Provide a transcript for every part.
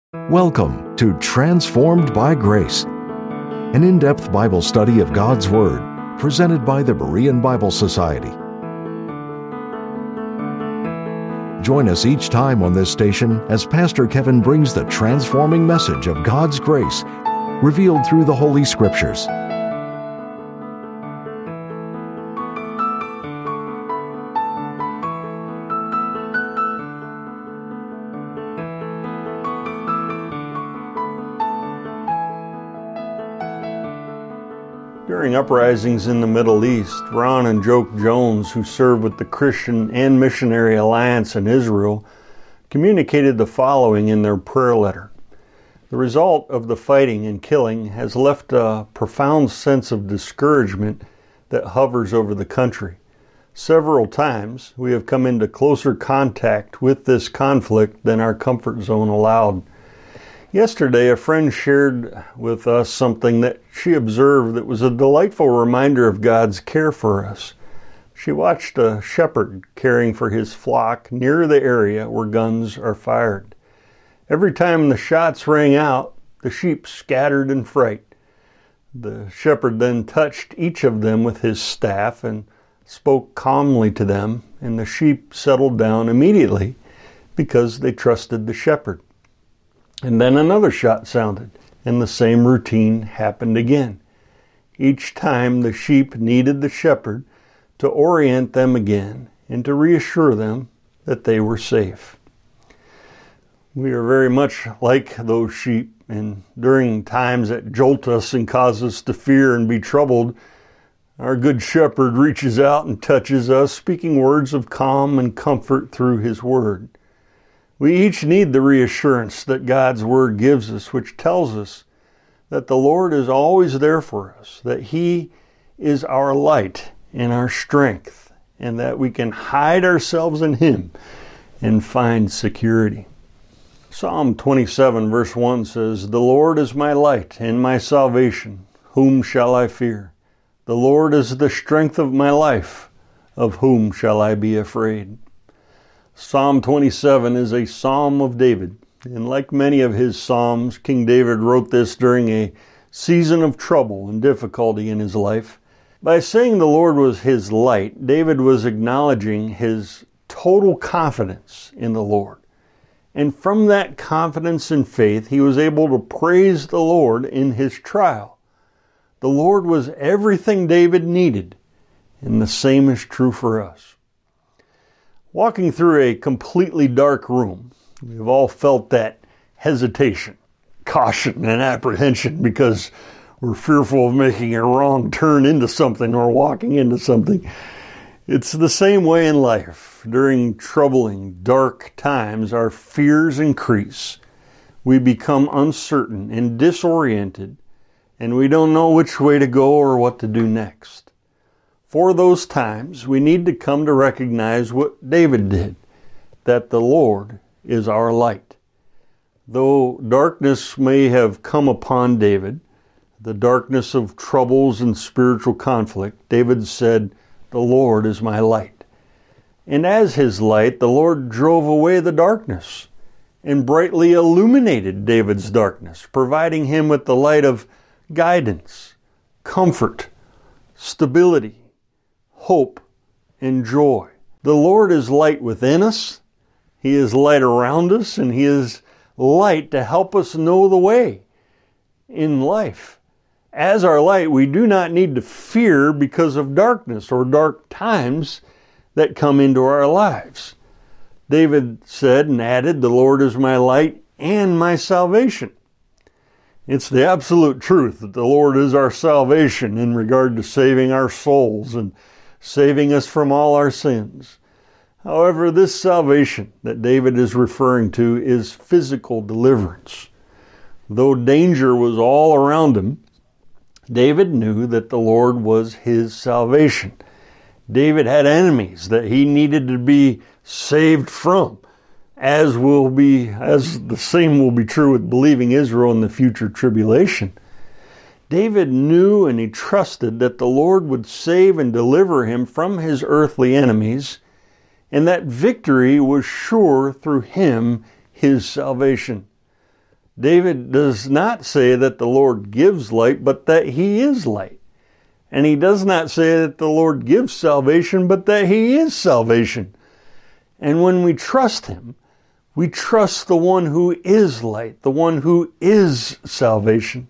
Welcome to Transformed by Grace, an in-depth Bible study of God's Word, presented by the Berean Bible Society. Join us each time on this station as Pastor Kevin brings the transforming message of God's grace, revealed through the Holy Scriptures. During uprisings in the Middle East, Ron and Joke Jones, who served with the Christian and Missionary Alliance in Israel, communicated the following in their prayer letter. The result of the fighting and killing has left a profound sense of discouragement that hovers over the country. Several times we have come into closer contact with this conflict than our comfort zone allowed. Yesterday, a friend shared with us something that she observed that was a delightful reminder of God's care for us. She watched a shepherd caring for his flock near the area where guns are fired. Every time the shots rang out, the sheep scattered in fright. The shepherd then touched each of them with his staff and spoke calmly to them, and the sheep settled down immediately because they trusted the shepherd. And then another shot sounded, and the same routine happened again. Each time the sheep needed the shepherd to orient them again and to reassure them that they were safe. We are very much like those sheep, and during times that jolt us and cause us to fear and be troubled, our good shepherd reaches out and touches us, speaking words of calm and comfort through his word. We each need the reassurance that God's Word gives us, which tells us that the Lord is always there for us, that He is our light and our strength, and that we can hide ourselves in Him and find security. Psalm 27 verse 1 says, "The Lord is my light and my salvation. Whom shall I fear? The Lord is the strength of my life. Of whom shall I be afraid?" Psalm 27 is a psalm of David, and like many of his psalms, King David wrote this during a season of trouble and difficulty in his life. By saying the Lord was his light, David was acknowledging his total confidence in the Lord. And from that confidence and faith, he was able to praise the Lord in his trial. The Lord was everything David needed, and the same is true for us. Walking through a completely dark room, we've all felt that hesitation, caution, and apprehension because we're fearful of making a wrong turn into something or walking into something. It's the same way in life. During troubling, dark times, our fears increase. We become uncertain and disoriented, and we don't know which way to go or what to do next. For those times, we need to come to recognize what David did, that the Lord is our light. Though darkness may have come upon David, the darkness of troubles and spiritual conflict, David said, "The Lord is my light." And as his light, the Lord drove away the darkness and brightly illuminated David's darkness, providing him with the light of guidance, comfort, stability, hope, and joy. The Lord is light within us, He is light around us, and He is light to help us know the way in life. As our light, we do not need to fear because of darkness or dark times that come into our lives. David said and added, "The Lord is my light and my salvation." It's the absolute truth that the Lord is our salvation in regard to saving our souls and saving us from all our sins. However, this salvation that David is referring to is physical deliverance. Though danger was all around him, David knew that the Lord was his salvation. David had enemies that he needed to be saved from, as the same will be true with believing Israel in the future tribulation. David knew and he trusted that the Lord would save and deliver him from his earthly enemies, and that victory was sure through him, his salvation. David does not say that the Lord gives light, but that He is light. And he does not say that the Lord gives salvation, but that He is salvation. And when we trust Him, we trust the one who is light, the one who is salvation.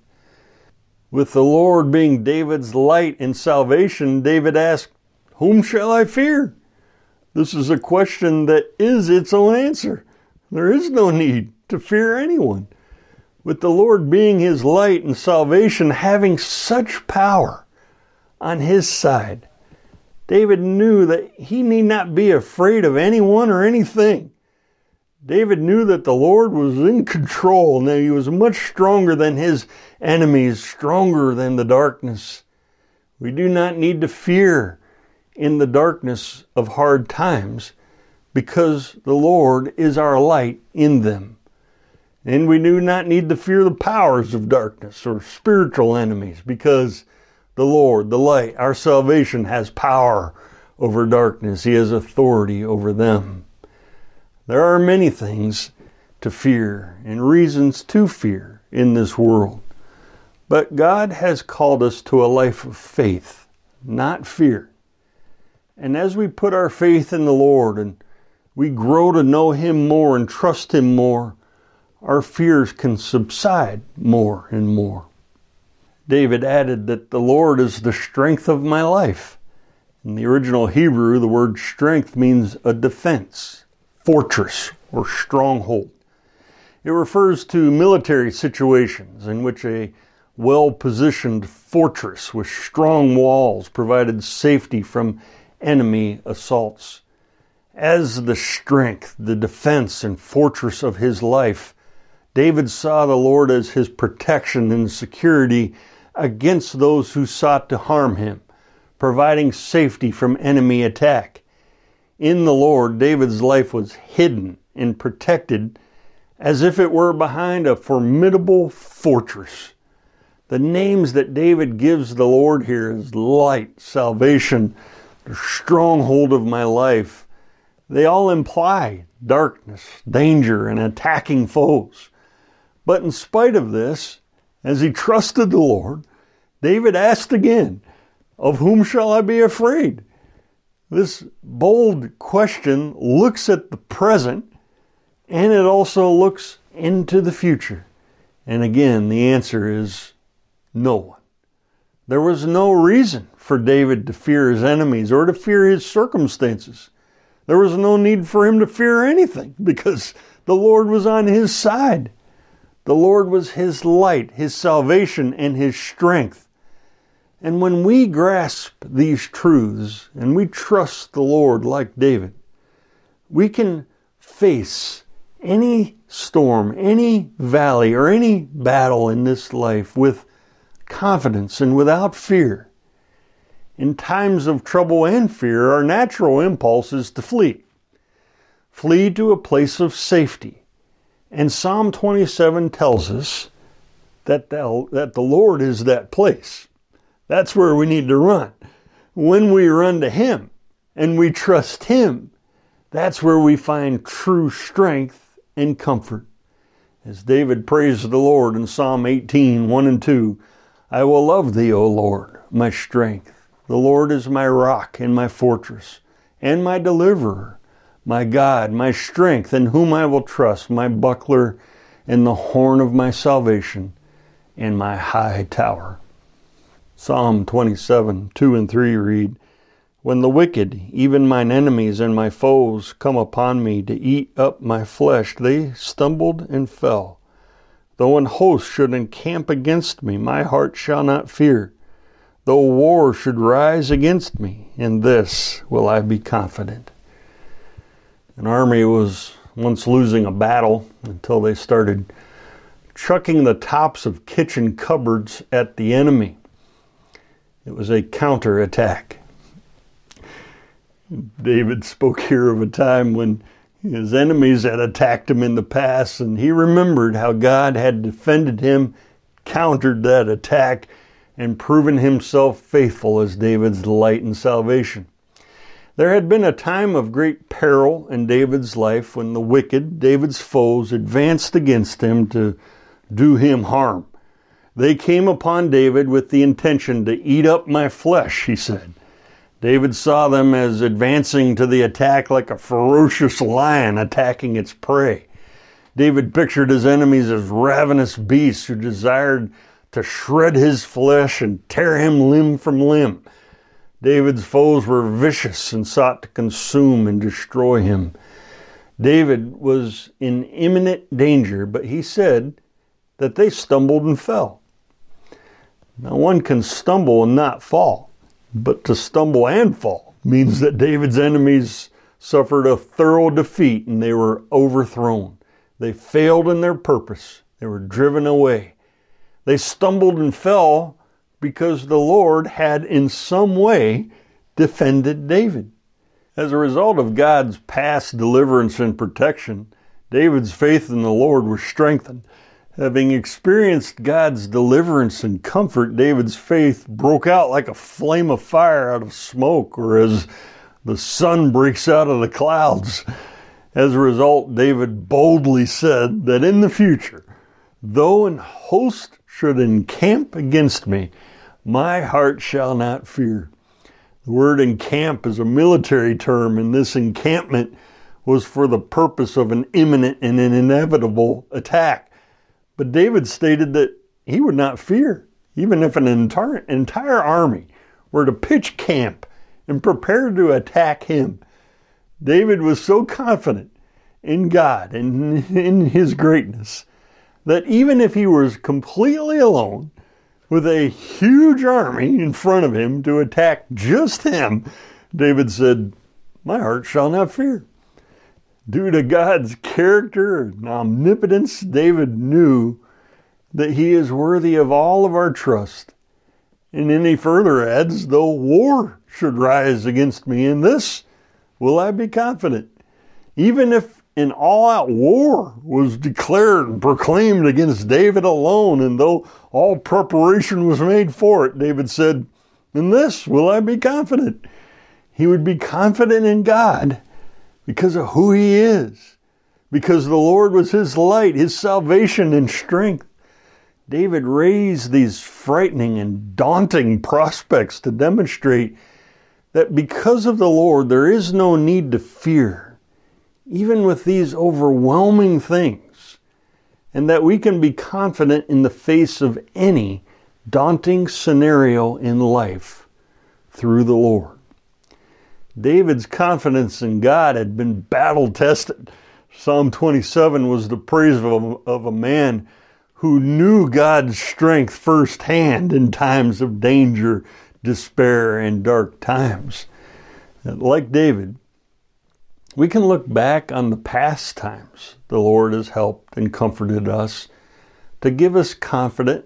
With the Lord being David's light and salvation, David asked, "Whom shall I fear?" This is a question that is its own answer. There is no need to fear anyone. With the Lord being his light and salvation, having such power on his side, David knew that he need not be afraid of anyone or anything. David knew that the Lord was in control and that He was much stronger than his enemies, stronger than the darkness. We do not need to fear in the darkness of hard times because the Lord is our light in them. And we do not need to fear the powers of darkness or spiritual enemies because the Lord, the light, our salvation, has power over darkness. He has authority over them. There are many things to fear and reasons to fear in this world. But God has called us to a life of faith, not fear. And as we put our faith in the Lord and we grow to know Him more and trust Him more, our fears can subside more and more. David added that the Lord is the strength of my life. In the original Hebrew, the word strength means a defense, fortress, or stronghold. It refers to military situations in which a well-positioned fortress with strong walls provided safety from enemy assaults. As the strength, the defense, and fortress of his life, David saw the Lord as his protection and security against those who sought to harm him, providing safety from enemy attack. In the Lord, David's life was hidden and protected as if it were behind a formidable fortress. The names that David gives the Lord here is light, salvation, the stronghold of my life. They all imply darkness, danger, and attacking foes. But in spite of this, as he trusted the Lord, David asked again, "Of whom shall I be afraid?" This bold question looks at the present, and it also looks into the future. And again, the answer is no one. There was no reason for David to fear his enemies or to fear his circumstances. There was no need for him to fear anything because the Lord was on his side. The Lord was his light, his salvation, and his strength. And when we grasp these truths and we trust the Lord like David, we can face any storm, any valley, or any battle in this life with confidence and without fear. In times of trouble and fear, our natural impulse is to flee. Flee to a place of safety. And Psalm 27 tells us that the Lord is that place. That's where we need to run. When we run to Him and we trust Him, that's where we find true strength and comfort. As David praised the Lord in Psalm 18, 1 and 2, "I will love Thee, O Lord, my strength. The Lord is my rock and my fortress, and my deliverer, my God, my strength, in whom I will trust, my buckler and the horn of my salvation, and my high tower." Psalm 27, 2 and 3 read, "When the wicked, even mine enemies and my foes, come upon me to eat up my flesh, they stumbled and fell. Though an host should encamp against me, my heart shall not fear. Though war should rise against me, in this will I be confident." An army was once losing a battle until they started chucking the tops of kitchen cupboards at the enemy. It was a counterattack. David spoke here of a time when his enemies had attacked him in the past, and he remembered how God had defended him, countered that attack, and proven himself faithful as David's light and salvation. There had been a time of great peril in David's life when the wicked, David's foes, advanced against him to do him harm. They came upon David with the intention to eat up my flesh, he said. David saw them as advancing to the attack like a ferocious lion attacking its prey. David pictured his enemies as ravenous beasts who desired to shred his flesh and tear him limb from limb. David's foes were vicious and sought to consume and destroy him. David was in imminent danger, but he said that they stumbled and fell. Now, one can stumble and not fall, but to stumble and fall means that David's enemies suffered a thorough defeat and they were overthrown. They failed in their purpose. They were driven away. They stumbled and fell because the Lord had in some way defended David. As a result of God's past deliverance and protection, David's faith in the Lord was strengthened. Having experienced God's deliverance and comfort, David's faith broke out like a flame of fire out of smoke, or as the sun breaks out of the clouds. As a result, David boldly said that in the future, though an host should encamp against me, my heart shall not fear. The word encamp is a military term, and this encampment was for the purpose of an imminent and an inevitable attack. But David stated that he would not fear, even if an entire army were to pitch camp and prepare to attack him. David was so confident in God and in his greatness that even if he was completely alone with a huge army in front of him to attack just him, David said, my heart shall not fear. Due to God's character and omnipotence, David knew that he is worthy of all of our trust. And then he further adds, though war should rise against me, in this will I be confident. Even if an all-out war was declared and proclaimed against David alone, and though all preparation was made for it, David said, in this will I be confident. He would be confident in God because of who he is, because the Lord was his light, his salvation and strength. David raised these frightening and daunting prospects to demonstrate that because of the Lord, there is no need to fear, even with these overwhelming things, and that we can be confident in the face of any daunting scenario in life through the Lord. David's confidence in God had been battle-tested. Psalm 27 was the praise of a man who knew God's strength firsthand in times of danger, despair, and dark times. And like David, we can look back on the past times the Lord has helped and comforted us to give us confidence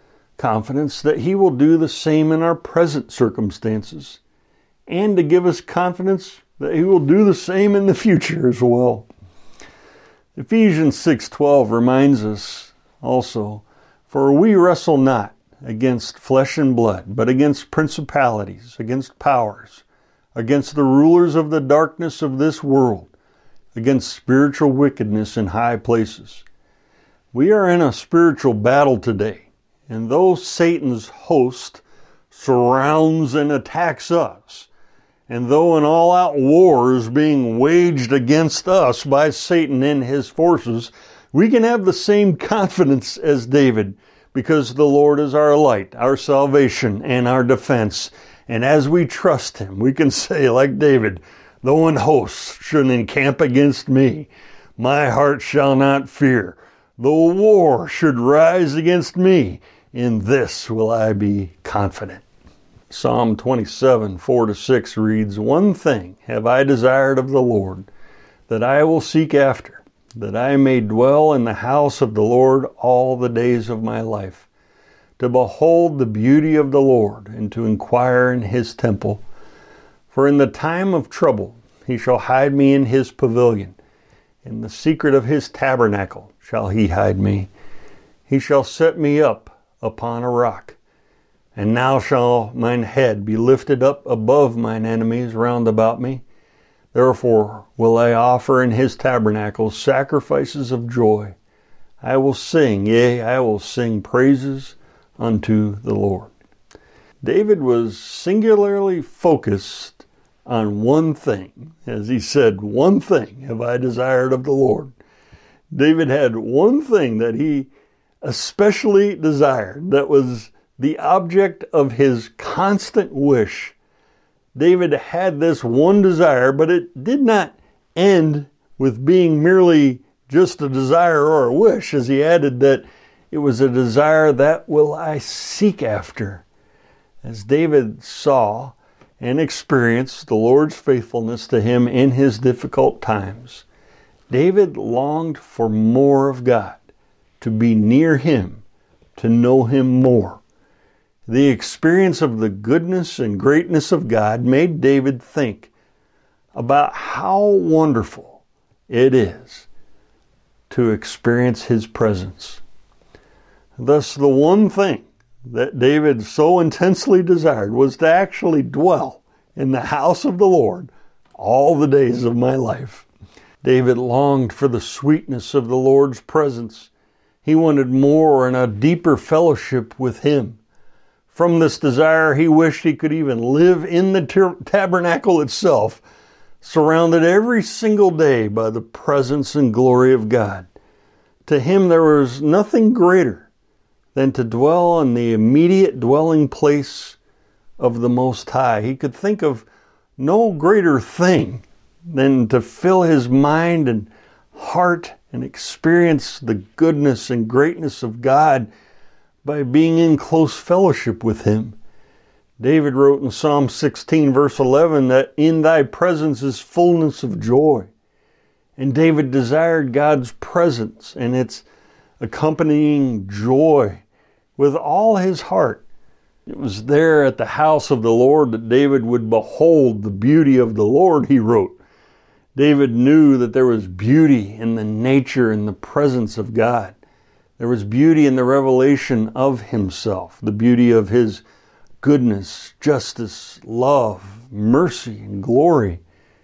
that he will do the same in our present circumstances, and to give us confidence that he will do the same in the future as well. Ephesians 6:12 reminds us also, for we wrestle not against flesh and blood, but against principalities, against powers, against the rulers of the darkness of this world, against spiritual wickedness in high places. We are in a spiritual battle today, and though Satan's host surrounds and attacks us, and though an all-out war is being waged against us by Satan and his forces, we can have the same confidence as David, because the Lord is our light, our salvation, and our defense. And as we trust him, we can say, like David, though an host should encamp against me, my heart shall not fear. Though war should rise against me, in this will I be confident. Psalm 27, 4-6 reads, one thing have I desired of the Lord, that I will seek after, that I may dwell in the house of the Lord all the days of my life, to behold the beauty of the Lord, and to inquire in his temple. For in the time of trouble he shall hide me in his pavilion. In the secret of his tabernacle shall he hide me. He shall set me up upon a rock. And now shall mine head be lifted up above mine enemies round about me. Therefore will I offer in his tabernacle sacrifices of joy. I will sing, yea, I will sing praises unto the Lord. David was singularly focused on one thing. As he said, one thing have I desired of the Lord. David had one thing that he especially desired, that was the object of his constant wish. David had this one desire, but it did not end with being merely just a desire or a wish, as he added that it was a desire that will I seek after. As David saw and experienced the Lord's faithfulness to him in his difficult times, David longed for more of God, to be near him, to know him more. The experience of the goodness and greatness of God made David think about how wonderful it is to experience his presence. Thus, the one thing that David so intensely desired was to actually dwell in the house of the Lord all the days of my life. David longed for the sweetness of the Lord's presence. He wanted more and a deeper fellowship with him. From this desire, he wished he could even live in the tabernacle itself, surrounded every single day by the presence and glory of God. To him, there was nothing greater than to dwell in the immediate dwelling place of the Most High. He could think of no greater thing than to fill his mind and heart and experience the goodness and greatness of God by being in close fellowship with him. David wrote in Psalm 16, verse 11, that in thy presence is fullness of joy. And David desired God's presence and its accompanying joy with all his heart. It was there at the house of the Lord that David would behold the beauty of the Lord, he wrote. David knew that there was beauty in the nature and the presence of God. There was beauty in the revelation of himself, the beauty of his goodness, justice, love, mercy, and glory.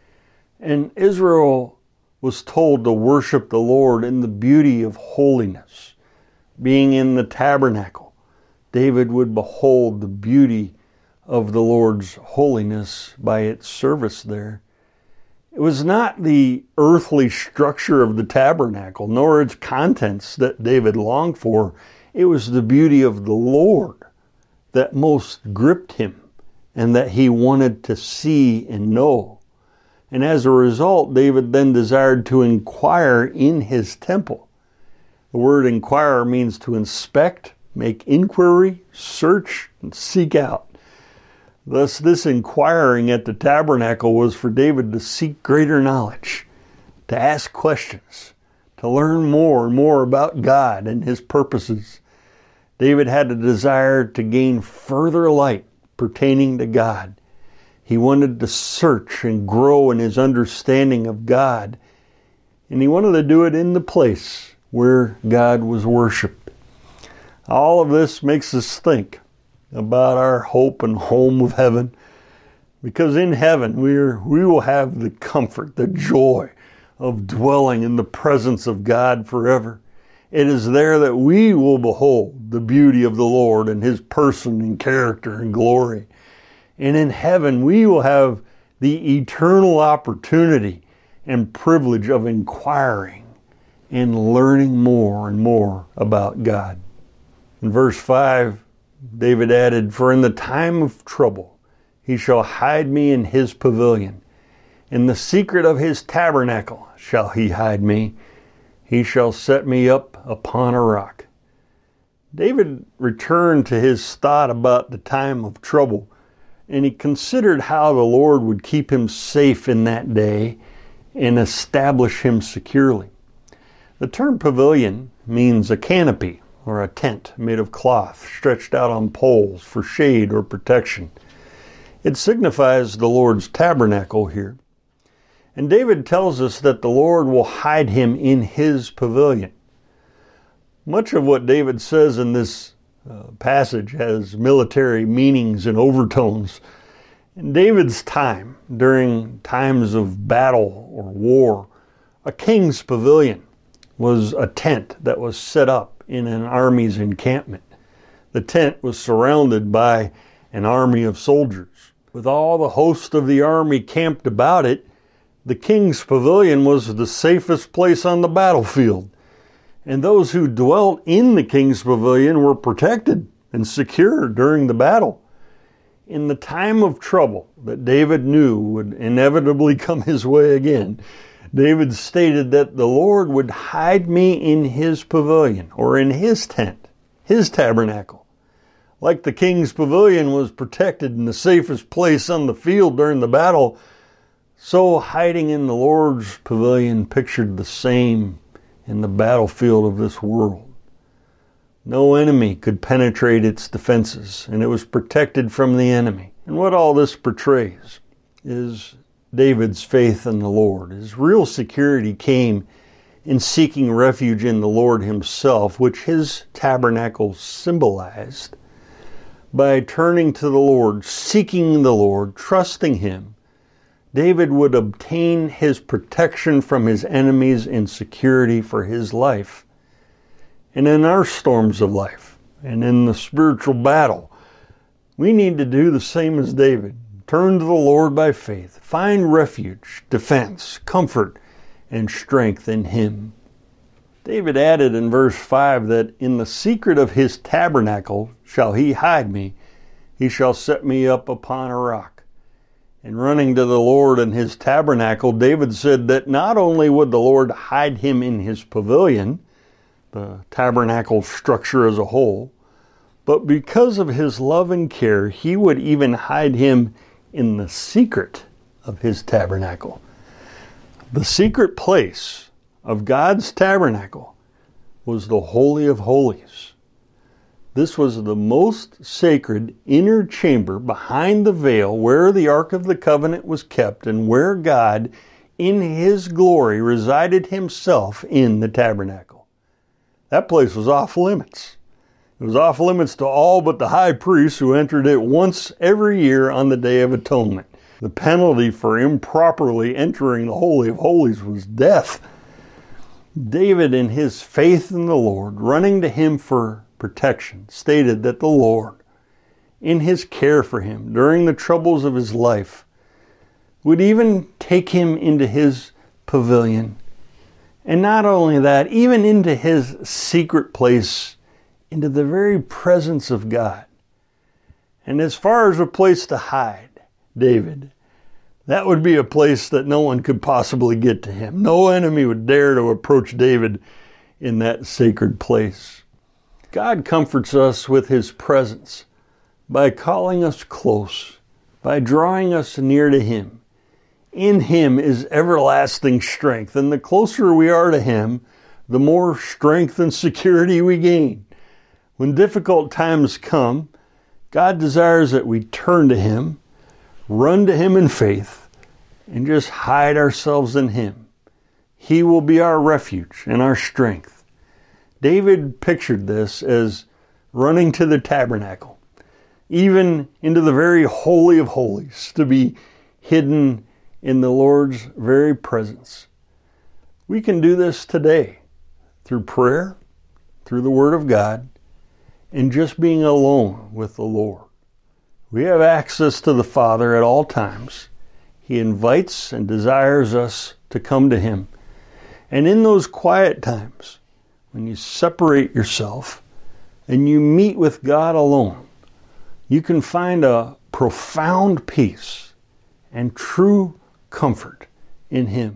And Israel was told to worship the Lord in the beauty of holiness. Being in the tabernacle, David would behold the beauty of the Lord's holiness by its service there. It was not the earthly structure of the tabernacle, nor its contents that David longed for. It was the beauty of the Lord that most gripped him and that he wanted to see and know. And as a result, David then desired to inquire in his temple. The word inquire means to inspect, make inquiry, search, and seek out. Thus, this inquiring at the tabernacle was for David to seek greater knowledge, to ask questions, to learn more and more about God and his purposes. David had a desire to gain further light pertaining to God. He wanted to search and grow in his understanding of God, and he wanted to do it in the place where God was worshiped. All of this makes us think about our hope and home of heaven, because in heaven we will have the comfort, the joy of dwelling in the presence of God forever. It is there that we will behold the beauty of the Lord and his person and character and glory. And in heaven we will have the eternal opportunity and privilege of inquiring and learning more and more about God. In verse 5, David added, "For in the time of trouble he shall hide me in his pavilion. In the secret of his tabernacle shall he hide me. He shall set me up upon a rock." David returned to his thought about the time of trouble, and he considered how the Lord would keep him safe in that day and establish him securely. The term pavilion means a canopy or a tent made of cloth stretched out on poles for shade or protection. It signifies the Lord's tabernacle here. And David tells us that the Lord will hide him in his pavilion. Much of what David says in this passage has military meanings and overtones. In David's time, during times of battle or war, a king's pavilion was a tent that was set up in an army's encampment. The tent was surrounded by an army of soldiers. With all the host of the army camped about it, the king's pavilion was the safest place on the battlefield. And those who dwelt in the king's pavilion were protected and secure during the battle. In the time of trouble that David knew would inevitably come his way again, David stated that the Lord would hide me in his pavilion, or in his tent, his tabernacle. Like the king's pavilion was protected in the safest place on the field during the battle, so hiding in the Lord's pavilion pictured the same in the battlefield of this world. No enemy could penetrate its defenses, and it was protected from the enemy. And what all this portrays is David's faith in the Lord. His real security came in seeking refuge in the Lord himself, which his tabernacle symbolized. By turning to the Lord, seeking the Lord, trusting him, David would obtain his protection from his enemies and security for his life. And in our storms of life, and in the spiritual battle, we need to do the same as David. Turn to the Lord by faith. Find refuge, defense, comfort, and strength in him. David added in verse 5 that in the secret of his tabernacle shall he hide me. He shall set me up upon a rock. In running to the Lord in his tabernacle, David said that not only would the Lord hide him in his pavilion, the tabernacle structure as a whole, but because of his love and care, he would even hide him in the secret of his tabernacle. The secret place of God's tabernacle was the Holy of Holies. This was the most sacred inner chamber behind the veil where the Ark of the Covenant was kept and where God, in his glory, resided himself in the tabernacle. That place was off limits. It was off limits to all but the high priest who entered it once every year on the Day of Atonement. The penalty for improperly entering the Holy of Holies was death. David, in his faith in the Lord, running to him for protection, stated that the Lord, in his care for him during the troubles of his life, would even take him into his pavilion. And not only that, even into his secret place, into the very presence of God. And as far as a place to hide David, that would be a place that no one could possibly get to him. No enemy would dare to approach David in that sacred place. God comforts us with his presence by calling us close, by drawing us near to him. In him is everlasting strength, and the closer we are to him, the more strength and security we gain. When difficult times come, God desires that we turn to him, run to him in faith, and just hide ourselves in him. He will be our refuge and our strength. David pictured this as running to the tabernacle, even into the very Holy of Holies, to be hidden in the Lord's very presence. We can do this today through prayer, through the Word of God, and just being alone with the Lord. We have access to the Father at all times. He invites and desires us to come to him. And in those quiet times, when you separate yourself and you meet with God alone, you can find a profound peace and true comfort in him.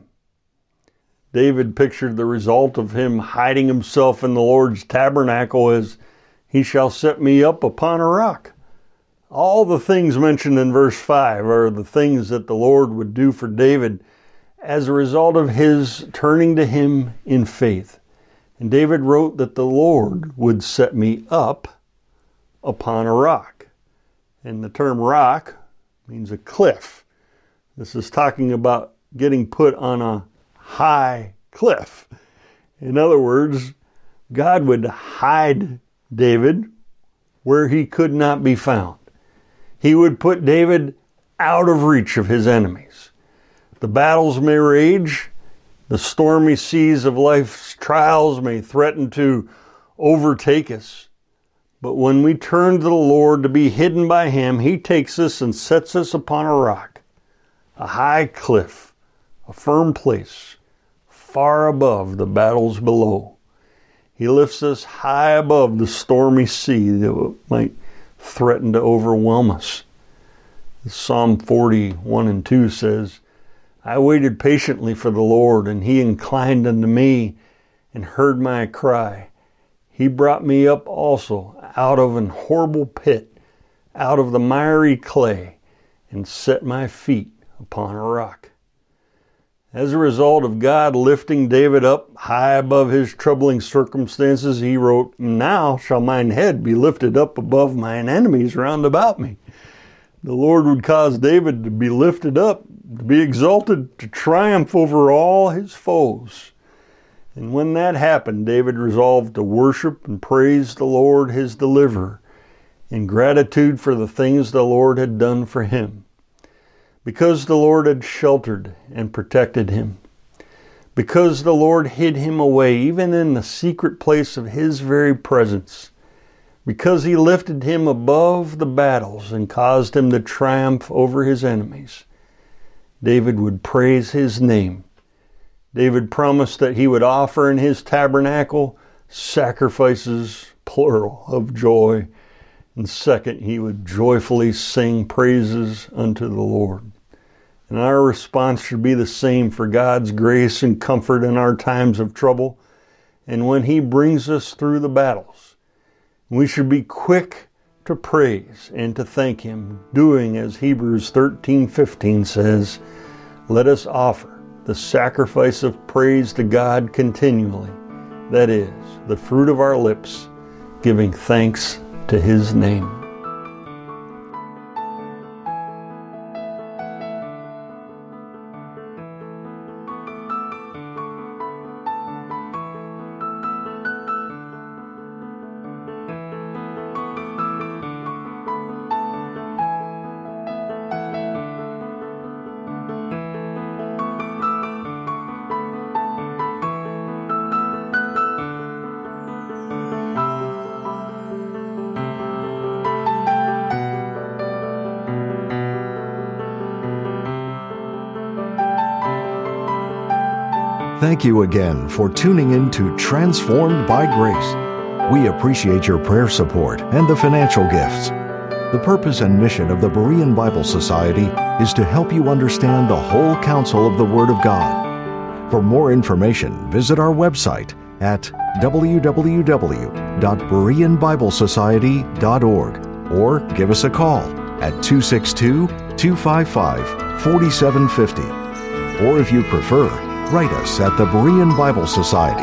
David pictured the result of him hiding himself in the Lord's tabernacle as he shall set me up upon a rock. All the things mentioned in verse 5 are the things that the Lord would do for David as a result of his turning to him in faith. And David wrote that the Lord would set me up upon a rock. And the term rock means a cliff. This is talking about getting put on a high cliff. In other words, God would hide David where he could not be found. He would put David out of reach of his enemies. The battles may rage, The stormy seas of life's trials may threaten to overtake us. But when we turn to the Lord to be hidden by Him, He takes us and sets us upon a rock, a high cliff, a firm place, far above the battles below. He lifts us high above the stormy sea that might threaten to overwhelm us. Psalm 41:2 says, I waited patiently for the Lord, and He inclined unto me and heard my cry. He brought me up also out of an horrible pit, out of the miry clay, and set my feet upon a rock. As a result of God lifting David up high above his troubling circumstances, he wrote, Now shall mine head be lifted up above mine enemies round about me. The Lord would cause David to be lifted up, to be exalted, to triumph over all his foes. And when that happened, David resolved to worship and praise the Lord, his deliverer, in gratitude for the things the Lord had done for him. Because the Lord had sheltered and protected him. Because the Lord hid him away, even in the secret place of His very presence. Because He lifted him above the battles and caused him to triumph over his enemies. David would praise His name. David promised that he would offer in his tabernacle sacrifices, plural, of joy. And second, he would joyfully sing praises unto the Lord. And our response should be the same for God's grace and comfort in our times of trouble. And when He brings us through the battles, we should be quick to praise and to thank Him, doing as Hebrews 13:15 says, Let us offer the sacrifice of praise to God continually, that is, the fruit of our lips, giving thanks to His name. Thank you again for tuning in to Transformed by Grace. We appreciate your prayer support and the financial gifts. The purpose and mission of the Berean Bible Society is to help you understand the whole counsel of the Word of God. For more information, visit our website at www.bereanbiblesociety.org or give us a call at 262-255-4750. Or if you prefer, write us at the Berean Bible Society.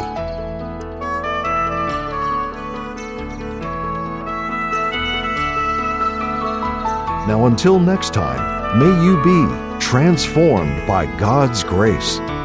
Now until next time, may you be transformed by God's grace.